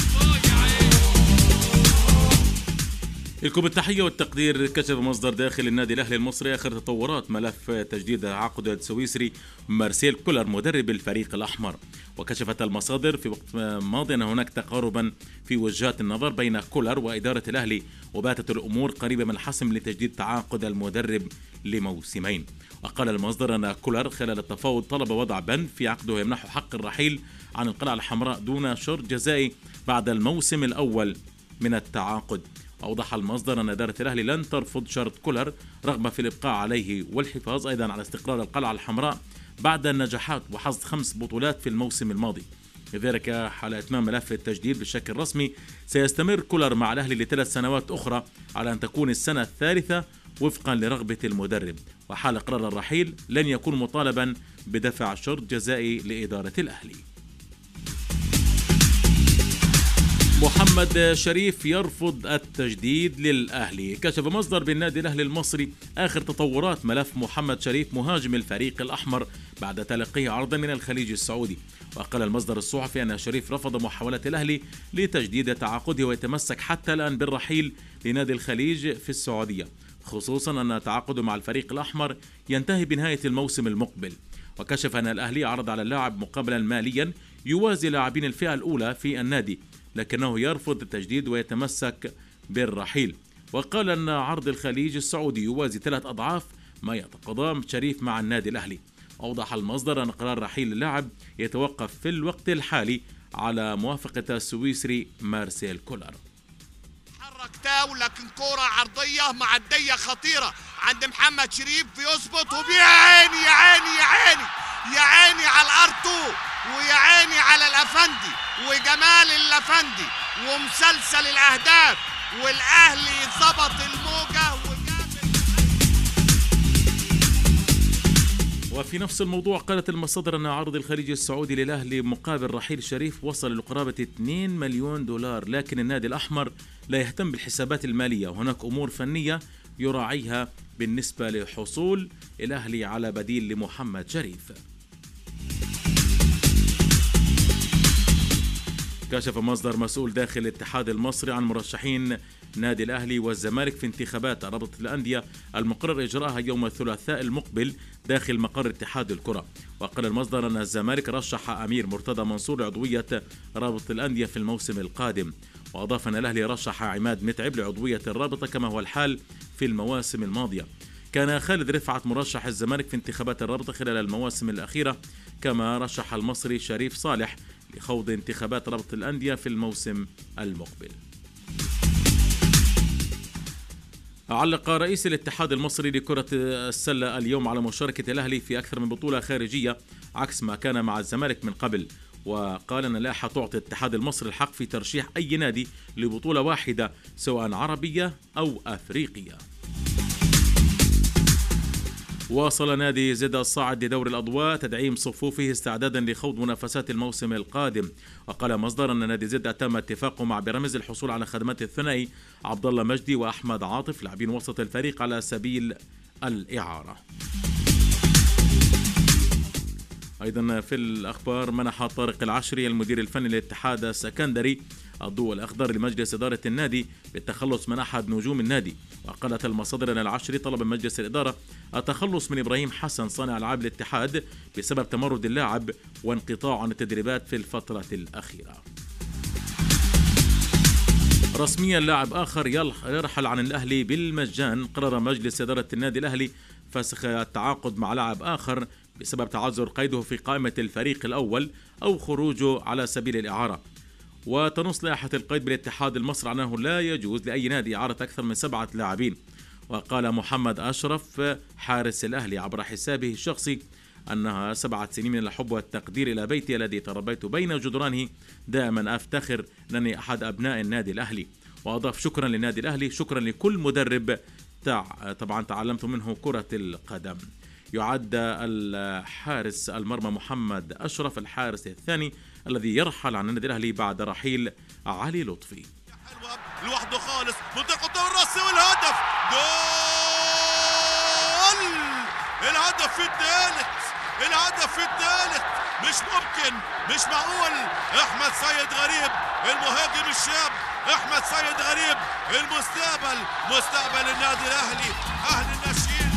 لكم التحية والتقدير. كشف مصدر داخل النادي الأهلي المصري آخر تطورات ملف تجديد عقد السويسري مارسيل كولر مدرب الفريق الأحمر. وكشفت المصادر في وقت ماضي أن هناك تقاربا في وجهات النظر بين كولر وإدارة الأهلي، وباتت الأمور قريبة من الحسم لتجديد تعاقد المدرب لموسمين. وقال المصدر أن كولر خلال التفاوض طلب وضع بند في عقده يمنحه حق الرحيل عن القلعة الحمراء دون شرط جزائي بعد الموسم الأول من التعاقد. أوضح المصدر أن إدارة الأهلي لن ترفض شرط كولر رغبة في الإبقاء عليه والحفاظ أيضا على استقرار القلعة الحمراء بعد النجاحات وحصد خمس بطولات في الموسم الماضي. لذلك حال إتمام ملف التجديد بشكل رسمي سيستمر كولر مع الأهلي لثلاث سنوات أخرى على أن تكون السنة الثالثة وفقا لرغبة المدرب. وحال قرار الرحيل لن يكون مطالبا بدفع شرط جزائي لإدارة الأهلي. محمد شريف يرفض التجديد للأهلي. كشف مصدر بالنادي الأهلي المصري آخر تطورات ملف محمد شريف مهاجم الفريق الأحمر بعد تلقيه عرضا من الخليج السعودي. وقال المصدر الصحفي أن شريف رفض محاولة الأهلي لتجديد تعاقده ويتمسك حتى الآن بالرحيل لنادي الخليج في السعودية، خصوصا أن تعاقده مع الفريق الأحمر ينتهي بنهاية الموسم المقبل. وكشف أن الأهلي عرض على اللاعب مقابلا ماليا يوازي لاعبين الفئة الأولى في النادي، لكنه يرفض التجديد ويتمسك بالرحيل. وقال أن عرض الخليج السعودي يوازي ثلاث أضعاف ما يتقاضاه شريف مع النادي الأهلي. أوضح المصدر أن قرار رحيل اللاعب يتوقف في الوقت الحالي على موافقة السويسري مارسيل كولر. حرك فاول، لكن كرة عرضية معدية خطيرة عند محمد شريف بيظبط ويا عيني يا عيني يا عيني يا عيني على الارتو ويا عيني على الافندي وجمال الافندي ومسلسل الاهداف، والاهلي ظبط الموجة. وفي نفس الموضوع قالت المصادر أن عرض الخليج السعودي للأهلي مقابل رحيل شريف وصل لقرابة اثنين مليون دولار، لكن النادي الأحمر لا يهتم بالحسابات المالية، وهناك أمور فنية يراعيها بالنسبة لحصول الأهلي على بديل لمحمد شريف. كشف مصدر مسؤول داخل الاتحاد المصري عن مرشحين نادي الأهلي والزمالك في انتخابات رابطة الأندية المقرر إجراءها يوم الثلاثاء المقبل داخل مقر اتحاد الكرة. وقال المصدر أن الزمالك رشح أمير مرتضى منصور لعضوية رابطة الأندية في الموسم القادم، وأضاف أن الأهلي رشح عماد متعب لعضوية الرابطة كما هو الحال في المواسم الماضية. كان خالد رفعت مرشح الزمالك في انتخابات الرابطة خلال المواسم الأخيرة، كما رشح المصري شريف صالح لخوض انتخابات رابطة الأندية في الموسم المقبل. علق رئيس الاتحاد المصري لكرة السلة اليوم على مشاركة الأهلي في أكثر من بطولة خارجية عكس ما كان مع الزمالك من قبل، وقال أن اللائحة تعطي الاتحاد المصري الحق في ترشيح أي نادي لبطولة واحدة سواء عربية أو أفريقية. واصل نادي زد الصاعد لدوري الأضواء تدعيم صفوفه استعدادا لخوض منافسات الموسم القادم. وقال مصدر أن نادي زد تم اتفاقه مع بيراميدز الحصول على خدمات الثنائي عبد الله مجدي وأحمد عاطف لاعبين وسط الفريق على سبيل الإعارة. أيضا في الأخبار، منح طارق العشري المدير الفني للاتحاد السكندري الضوء الأخضر لمجلس إدارة النادي بالتخلص من أحد نجوم النادي. وقالت المصادر أن العشري طلب من مجلس الإدارة التخلص من إبراهيم حسن صانع ألعاب الاتحاد بسبب تمرد اللاعب وانقطاع عن التدريبات في الفترة الأخيرة. رسميا لاعب آخر يرحل عن الأهلي بالمجان. قرر مجلس إدارة النادي الأهلي فسخ التعاقد مع لاعب آخر بسبب تعذر قيده في قائمة الفريق الأول أو خروجه على سبيل الإعارة. وتنص لائحة القيد بالاتحاد المصري أنه لا يجوز لأي نادي إعارة أكثر من سبعة لاعبين. وقال محمد أشرف حارس الأهلي عبر حسابه الشخصي أنها سبعة سنين من الحب والتقدير إلى بيتي الذي تربيت بين جدرانه، دائما أفتخر أنني أحد أبناء النادي الأهلي. وأضاف شكرا للنادي الأهلي، شكرا لكل مدرب تع... طبعا تعلمت منه كرة القدم. يعد الحارس المرمى محمد أشرف الحارس الثاني الذي يرحل عن النادي الأهلي بعد رحيل علي لطفي. لوحده خالص منطقة الراس والهدف جول، الهدف الثالث الهدف الثالث مش ممكن، مش معقول. احمد سيد غريب المهاجم الشاب، احمد سيد غريب المستقبل، مستقبل النادي الاهلي، اهل الناشئين.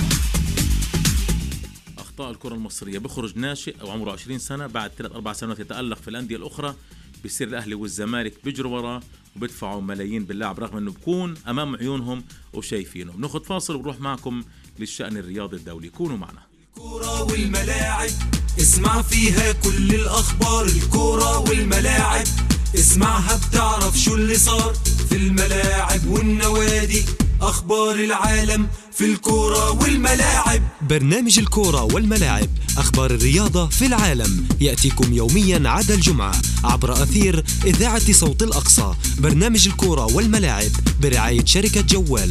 اخطاء الكرة المصرية، بخرج ناشئ او عمره عشرين سنة بعد ثلاث اربع سنوات يتألق في الاندية الاخرى، بيصير الاهلي والزمالك بيجروا وراه وبيدفعوا ملايين باللاعب رغم انه بكون امام عيونهم وشايفينه. بناخذ فاصل ونروح معكم للشأن الرياضي الدولي، كونوا معنا. الكرة والملاعب اسمع فيها كل الأخبار، الكرة والملاعب اسمعها بتعرف شو اللي صار في الملاعب والنوادي، أخبار العالم في الكرة والملاعب. برنامج الكرة والملاعب، أخبار الرياضة في العالم، يأتيكم يوميا عدا الجمعة عبر أثير إذاعة صوت الأقصى. برنامج الكرة والملاعب برعاية شركة جوال.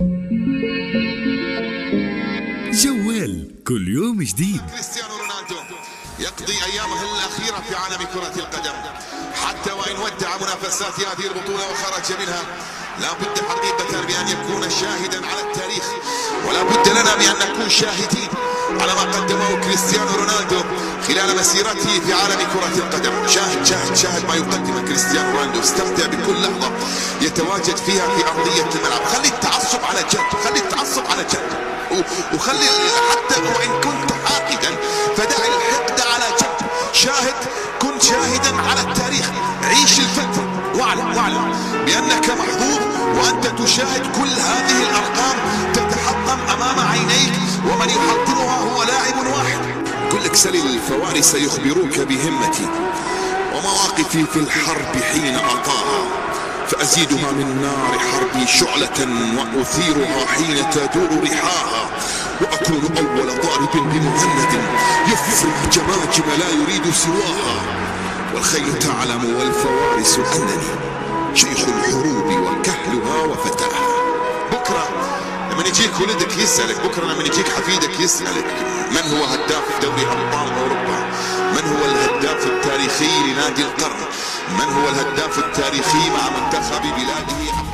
جوال كل يوم جديد. كريستيانو رونالدو يقضي أيامه الأخيرة في عالم كرة القدم، حتى وإن ودع منافسات هذه البطولة وخرج منها، لا بد حقيقة بأن يكون شاهدا على التاريخ، ولا بد لنا بأن نكون شاهدين على ما قدمه كريستيانو رونالدو خلال مسيرته في عالم كرة القدم. شاهد شاهد شاهد ما يقدمه كريستيانو رونالدو، استمتع بكل لحظة يتواجد فيها في أرضية الملعب. خلي التعصب على جنب، خلي التعصب على جنب، وخلي حتى وإن كنت حاقدا فدع الحقد على جنب. شاهد، كن شاهدا على التاريخ، عيش الفترة، واعلم واعلم بأنك محظوظ وأنت تشاهد كل هذه الأرقام تتحطم أمام عينيك، ومن يحطمها هو لاعب واحد. قل لك سل الفوارس يخبروك بهمتي ومواقفي في الحرب حين أطاها، فأزيدها من نار حربي شعلة وأثيرها حين تدور رحاها، وأكون أول ضارب بمهند يفرق جماجم لا يريد سواها، والخيل تعلم والفوارس أنني شيخ الحروب وكهلها وفتاها. بكرة لما يجيك ولدك يسألك، بكرة لما يجيك حفيدك يسألك من هو هداف دوري أبطال أوروبا، من هو الهداف التاريخي لنادي القرن، من هو الهداف التاريخي مع منتخب بلاده.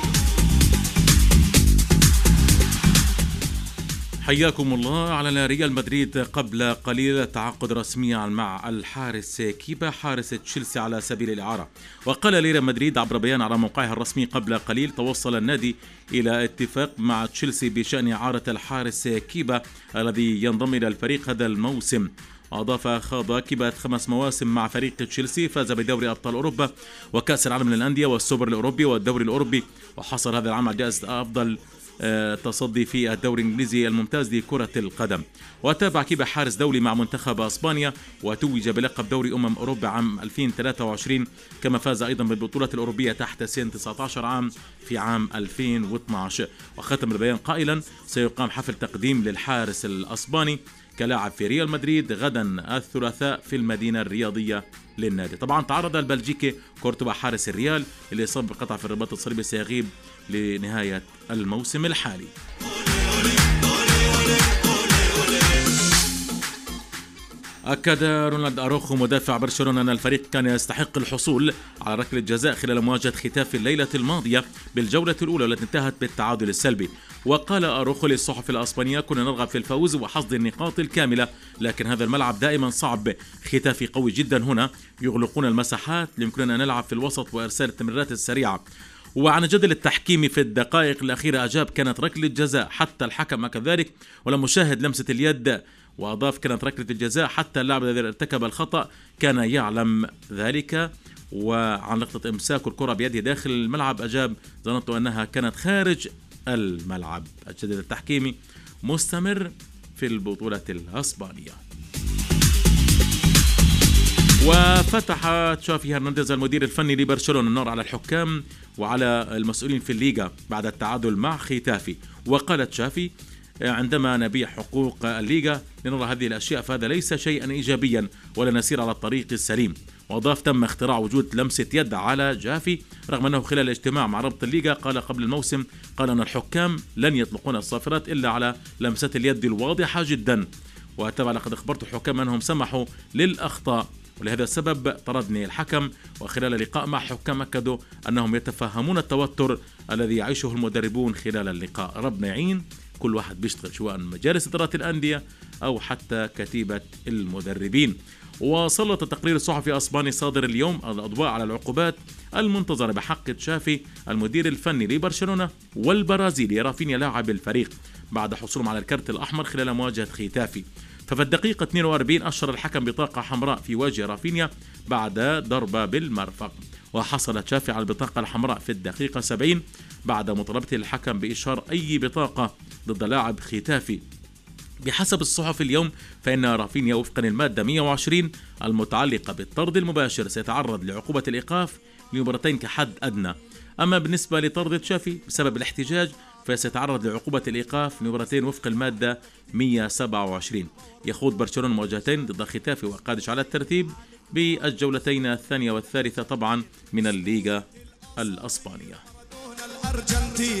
حياكم الله. على ريال مدريد قبل قليل تعاقد رسميا مع الحارس كيبا حارس تشيلسي على سبيل الإعارة. وقال ريال مدريد عبر بيان على موقعها الرسمي قبل قليل توصل النادي إلى اتفاق مع تشيلسي بشأن إعارة الحارس كيبا الذي ينضم إلى الفريق هذا الموسم. أضاف خاض كيبا خمس مواسم مع فريق تشيلسي، فاز بدوري أبطال أوروبا وكأس العالم للأندية والسوبر الأوروبي والدوري الأوروبي، وحصل هذا العام على جائزة أفضل تصدي في الدوري الإنجليزي الممتاز لكرة القدم. وتابع كيبا حارس دولي مع منتخب أسبانيا وتوج بلقب دوري أمم أوروبا عام ألفين وثلاثة وعشرين، كما فاز أيضا بالبطولة الأوروبية تحت سن تسعة عشر عام في عام ألفين واثني عشر. وختم البيان قائلا سيقام حفل تقديم للحارس الأسباني كلاعب في ريال مدريد غدا الثلاثاء في المدينة الرياضية للنادي. طبعا تعرض البلجيكي كورتوا حارس الريال اللي اصاب بقطع في الرباط الصليبي سيغيب لنهاية الموسم الحالي. أكد رونالد أروخو مدافع برشلونة أن الفريق كان يستحق الحصول على ركلة جزاء خلال مواجهة ختاف الليلة الماضية بالجولة الأولى والتي انتهت بالتعادل السلبي. وقال أروخو للصحف الأسبانية كنا نرغب في الفوز وحصد النقاط الكاملة، لكن هذا الملعب دائما صعب، ختافي قوي جدا هنا، يغلقون المساحات، يمكننا أن نلعب في الوسط وإرسال التمريرات السريعة. وعن جدل التحكيم في الدقائق الأخيرة أجاب كانت ركلة جزاء حتى الحكم كذلك ولم يشاهد لمسة اليد، وأضاف كانت ركلة الجزاء حتى اللاعب الذي ارتكب الخطأ كان يعلم ذلك. وعن لقطة إمساك الكرة بيده داخل الملعب أجاب ظننت أنها كانت خارج الملعب. الجدل التحكيمي مستمر في البطولة الأسبانية. وفتح تشافي هرنانديز المدير الفني لبرشلونة النار على الحكام وعلى المسؤولين في الليغا بعد التعادل مع ختافي. وقال تشافي عندما نبيع حقوق الليغا لنرى هذه الأشياء فهذا ليس شيئا إيجابيا ولا نسير على الطريق السليم. وأضاف تم اختراع وجود لمسة يد على جافي رغم أنه خلال اجتماع مع رابطة الليغا قال قبل الموسم قال أن الحكام لن يطلقون الصافرات إلا على لمسة اليد الواضحة جدا. وتابع لقد أخبرت الحكام أنهم سمحوا للأخطاء ولهذا السبب طردني الحكم. وخلال لقاء مع حكام أكدوا أنهم يتفهمون التوتر الذي يعيشه المدربون خلال اللقاء. ربنا يعين كل واحد بيشتغل سواء مجالس إدارات الأندية أو حتى كتيبة المدربين. وسلط التقرير الصحفي الأسباني صادر اليوم الأضواء على العقوبات المنتظرة بحق تشافي المدير الفني لبرشلونة والبرازيلي رافينيا لاعب الفريق بعد حصولهم على الكرت الأحمر خلال مواجهة ختافي. ففي الدقيقة اثنين وأربعين أشر الحكم بطاقة حمراء في وجه رافينيا بعد ضربة بالمرفق. وحصل تشافي على البطاقة الحمراء في الدقيقة سبعين بعد مطالبته الحكم بإشهار أي بطاقة ضد لاعب ختافي. بحسب الصحف اليوم فإن رافينيا وفقا للمادة مئة وعشرين المتعلقة بالطرد المباشر سيتعرض لعقوبة الإيقاف لمباراتين كحد أدنى. أما بالنسبة لطرد تشافي بسبب الاحتجاج فسيتعرض لعقوبة الإيقاف لمباراتين وفق المادة مئة وسبعة وعشرين. يخوض برشلونة مواجهتين ضد ختافي وقادش على الترتيب بالجولتين الثانية والثالثة طبعا من الليغا الأسبانية. الأرجنتيني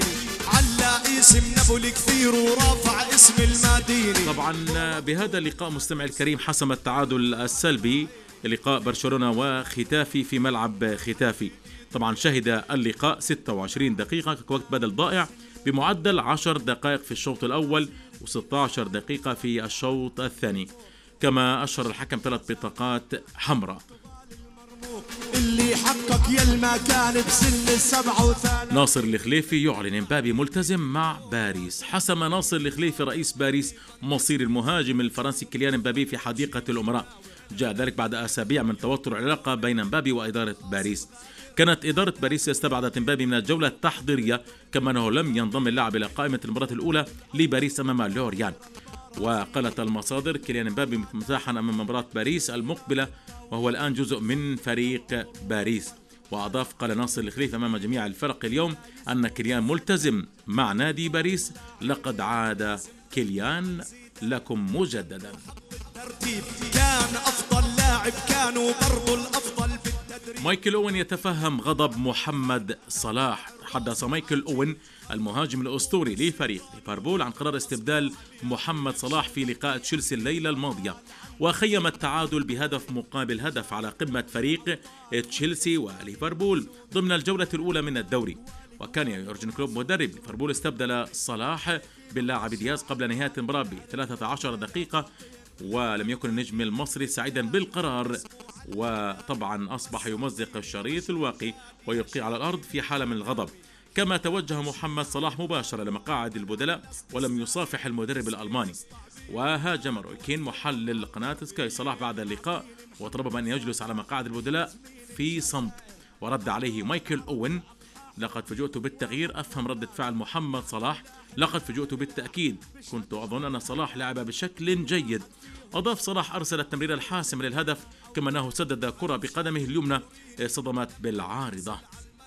على اسم نابولي كثير ورافع اسم المديني. طبعا بهذا اللقاء مستمع الكريم حسم التعادل السلبي لقاء برشلونة وختافي في ملعب ختافي. طبعا شهد اللقاء ستة وعشرين دقيقة كوقت بدل ضائع بمعدل عشر دقائق في الشوط الأول وستة عشر دقيقة في الشوط الثاني. كما أشهر الحكم ثلاث بطاقات حمراء. اللي حقق يا المكان بسن السبعة وثلاثين. ناصر الخليفي يعلن امبابي ملتزم مع باريس. حسم ناصر الخليفي رئيس باريس مصير المهاجم الفرنسي كيليان امبابي في حديقة الأمراء. جاء ذلك بعد أسابيع من توتر العلاقة بين امبابي وإدارة باريس. كانت إدارة باريس استبعدت امبابي من الجولة التحضيرية كما أنه لم ينضم اللاعب إلى قائمة المباراة الأولى لباريس أمام لوريان. وقالت المصادر كيليان امبابي متاحا أمام مباراة باريس المقبلة وهو الآن جزء من فريق باريس. وأضاف قال ناصر الخليفي أمام جميع الفرق اليوم أن كيليان ملتزم مع نادي باريس، لقد عاد كيليان لكم مجددا. كان أفضل لاعب، كانوا برضو الأفضل بالتدريب. مايكل أوين يتفهم غضب محمد صلاح. تحدث مايكل أوين المهاجم الأسطوري لفريق ليفربول عن قرار استبدال محمد صلاح في لقاء تشيلسي الليلة الماضية، وخيم التعادل بهدف مقابل هدف على قمة فريق تشيلسي وليفربول ضمن الجولة الأولى من الدوري. وكان يورجن كلوب مدرب ليفربول استبدل صلاح باللاعب دياز قبل نهاية المباراة بثلاثة عشر دقيقة، ولم يكن النجم المصري سعيدا بالقرار، وطبعا أصبح يمزق الشريط الواقي ويلقي على الأرض في حالة من الغضب. كما توجه محمد صلاح مباشرة لمقاعد البدلاء ولم يصافح المدرب الألماني، وهاجم روي كين محلل قناة سكاي صلاح بعد اللقاء وطلب بأن يجلس على مقاعد البدلاء في صمت. ورد عليه مايكل أوين: لقد فجئت بالتغيير، أفهم ردة فعل محمد صلاح، لقد فجئت بالتأكيد، كنت أظن أن صلاح لعب بشكل جيد. أضاف صلاح: أرسل التمرير الحاسم للهدف، كما أنه سدد كرة بقدمه اليمنى صدمت بالعارضة.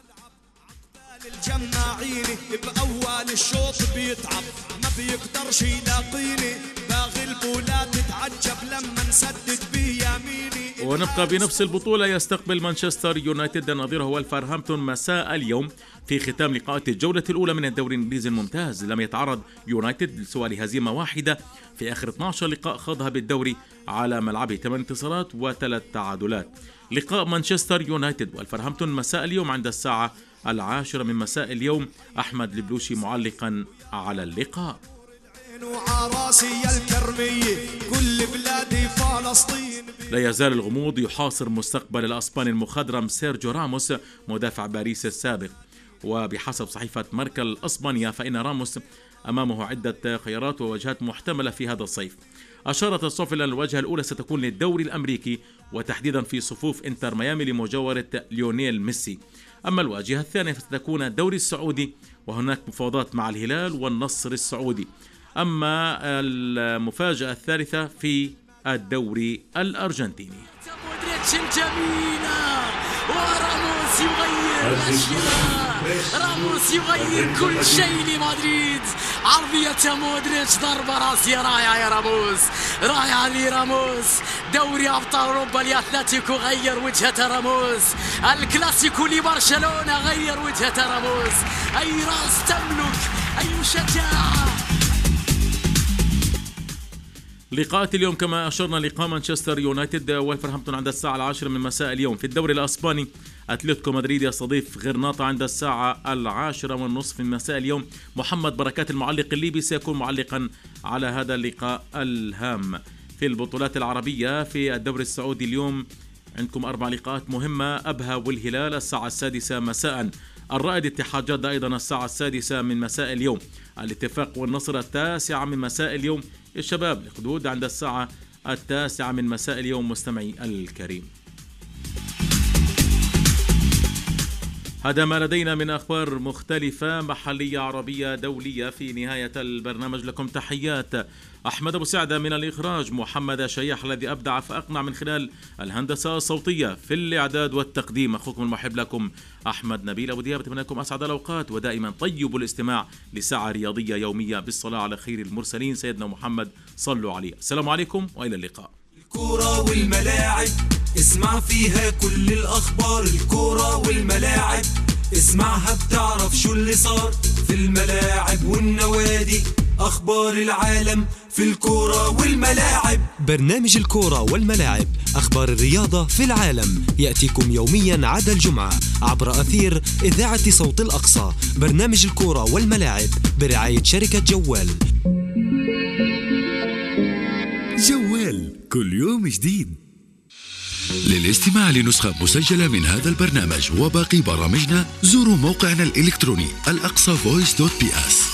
الجماعيني بأول الشوط بيتعب، ما بيقدرش يلاقيني، باغي البولات تتعجب لما نسدد بيميني. ونبقى بنفس البطولة. يستقبل مانشستر يونايتد نظيره ولفرهامبتون مساء اليوم في ختام لقاءات الجولة الأولى من الدوري الإنجليزي الممتاز. لم يتعرض يونايتد سوى لهزيمة واحدة في آخر اثني عشر لقاء خاضها بالدوري على ملعبه، ثمان انتصارات وثلاث تعادلات. لقاء مانشستر يونايتد والفرهامبتون مساء اليوم عند الساعة العاشرة من مساء اليوم. أحمد البلوشي معلقا على اللقاء. كل بلادي فلسطين. لا يزال الغموض يحاصر مستقبل الأسباني المخضرم سيرجيو راموس مدافع باريس السابق، وبحسب صحيفة ماركا الأسبانية فإن راموس أمامه عدة خيارات ووجهات محتملة في هذا الصيف. أشارت الصحف إلى الوجهة الأولى ستكون للدوري الأمريكي وتحديدا في صفوف إنتر ميامي لمجاورة ليونيل ميسي. أما الواجهة الثانية فستكون الدوري السعودي، وهناك مفاوضات مع الهلال والنصر السعودي. أما المفاجأة الثالثة في الدوري الأرجنتيني. وراموس يغير الأشياء، راموس يغير كل شيء لمدريد. عرضية مودريتش، ضربة راسية رائعة يا راموس، رائعة لراموس. دوري أبطال أوروبا لأتلتيكو غير وجهة راموس، الكلاسيكو لبرشلونة غير وجهة راموس. أي راس تملك، أي شجاعة. لقاءات اليوم كما أشرنا: لقاء مانشستر يونايتد والفرهامبتون عند الساعة العاشرة من مساء اليوم. في الدوري الأسباني أتلتيكو مدريد يستضيف غرناطة عند الساعة العاشرة والنصف من مساء اليوم. محمد بركات المعلق الليبي سيكون معلقا على هذا اللقاء الهام. في البطولات العربية في الدوري السعودي اليوم عندكم أربع لقاءات مهمة: أبها والهلال الساعة السادسة مساء، الرائد اتحاد جدة أيضا الساعة السادسة من مساء اليوم، الاتفاق والنصر التاسعة من مساء اليوم، الشباب الخدود عند الساعة التاسعة من مساء اليوم. مستمعي الكريم، هذا ما لدينا من أخبار مختلفة محلية عربية دولية. في نهاية البرنامج لكم تحيات أحمد أبو سعدة من الإخراج، محمد شياح الذي أبدع فأقنع من خلال الهندسة الصوتية، في الإعداد والتقديم أخوكم المحب لكم أحمد نبيل أبو دياب. أتمنى لكم أسعد الأوقات ودائما طيب الاستماع لساعة رياضية يومية بالصلاة على خير المرسلين سيدنا محمد، صلوا عليه. السلام عليكم وإلى اللقاء. الكورة والملاعب اسمع فيها كل الأخبار، الكورة والملاعب اسمعها بتعرف شو اللي صار في الملاعب والنوادي، أخبار العالم في الكورة والملاعب. برنامج الكورة والملاعب، أخبار الرياضة في العالم، يأتيكم يوميا عدا الجمعة عبر أثير إذاعة صوت الأقصى. برنامج الكورة والملاعب برعاية شركة جوال. جوال كل يوم جديد. للاستماع لنسخة مسجلة من هذا البرنامج وباقي برامجنا زوروا موقعنا الإلكتروني الأقصى فويس دوت بي اس.